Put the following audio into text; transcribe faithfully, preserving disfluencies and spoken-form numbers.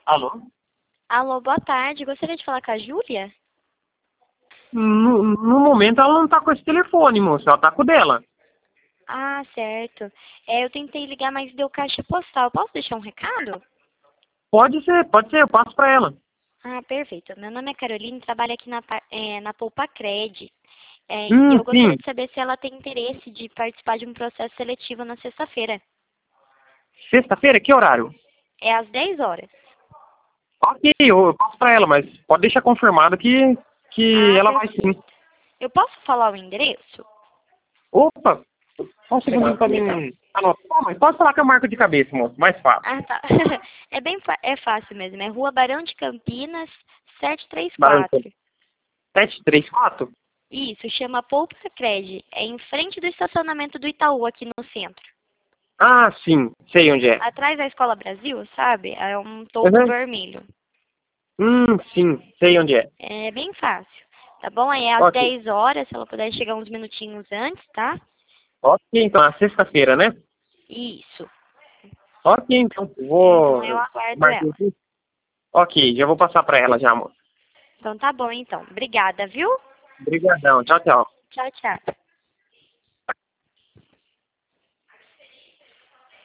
Alô? Alô, boa tarde. Gostaria de falar com a Júlia? No, no momento ela não tá com esse telefone, moça. Ela tá com o dela. Ah, certo. É, eu tentei ligar, mas deu caixa postal. Posso deixar um recado? Pode ser, pode ser. Eu passo pra ela. Ah, perfeito. Meu nome é Caroline, trabalho aqui na, pa- é, na Poupa Cred. É, e Hum, eu gostaria sim. de saber se ela tem interesse de participar de um processo seletivo na sexta-feira. Sexta-feira, que horário? É às dez horas. Ok, eu, eu passo pra ela, mas pode deixar confirmado que, que Ah, ela vai sim. perfeito. Eu posso falar o endereço? Opa! Só um segundinho pra mim anotar, mas pode falar que eu marco de cabeça, moço. Mais fácil. Ah, tá. É bem fa- é fácil mesmo. É Rua Barão de Campinas, setecentos e trinta e Barão quatro. sete três quatro? Isso, chama Poupa Cred. É em frente do estacionamento do Itaú, aqui no centro. Ah, sim. Sei onde é. Atrás da Escola Brasil, sabe? É um topo Uhum. vermelho. Hum, sim. Sei onde é. É bem fácil. Tá bom? Aí é às Ok. dez horas, se ela puder chegar uns minutinhos antes, tá? Ok, então, na sexta-feira, né? Isso. Ok, então. Uhum, Vou... eu eu aguardo marquei ela. aqui. Ok, já vou passar pra ela já, moço. Então tá bom, então. Obrigada, viu? Obrigadão. Tchau, tchau. Tchau, tchau.